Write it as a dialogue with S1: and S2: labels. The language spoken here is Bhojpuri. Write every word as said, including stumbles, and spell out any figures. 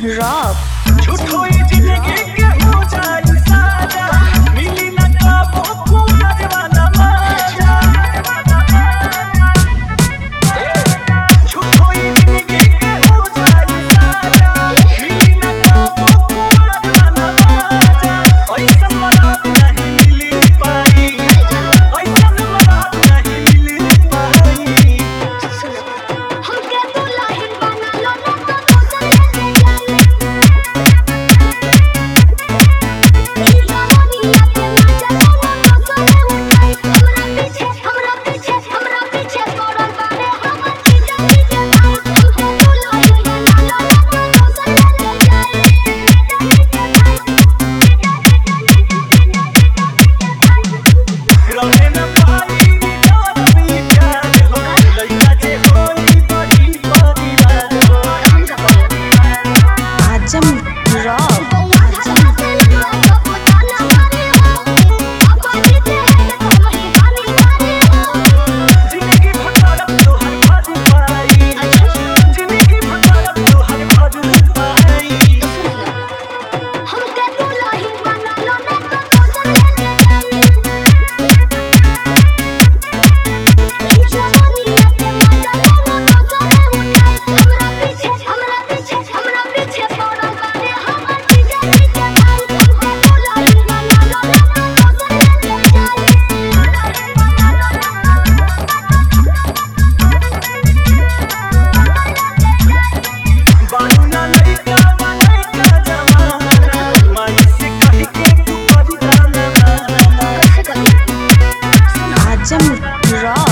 S1: रॉक
S2: झूठो ये जिंदगी के हो जाए साजा मिली ना कबो कुमार वाला मजा झूठो ये जिंदगी के हो जाए साजा मिली ना कबो कुमार वाला मजा ऐसा मराद नहीं मिली पाई ऐसा मराद नहीं मिली पाई
S3: हमके दुल्हन बना लो ना तो दूसरे ले जाए ई जवानिया के मजा लो दूसरे उठाए हमरा पीछे हमरा पीछे हमरा पीछे पड़ल बारे हमर चीज चीज भाई हमके दुल्हन बना लो ना तो दूसरे ले जाए
S2: रहे न पाई डर भी प्यार हो लइका जे होई बड़ी परिवार हो
S1: आजम रॉक
S2: जिंदगी भर तोहर भज पाई जिंदगी भर तोहर भज पाई
S3: हमके दुल्हन बना लो ना तो दूसरे ले जाए ई जवानिया के मजा लो दूसरे उठाए हमरा पीछे हमरा पीछे हमरा पीछे पड़ल बारे हमर चीज चीज भाई हमके दुल्हन बना लो ना तो दूसरे ले जाए
S2: बानू ना लइका लइका जमाना माई से कह के तू कर जाना
S1: आजम रॉक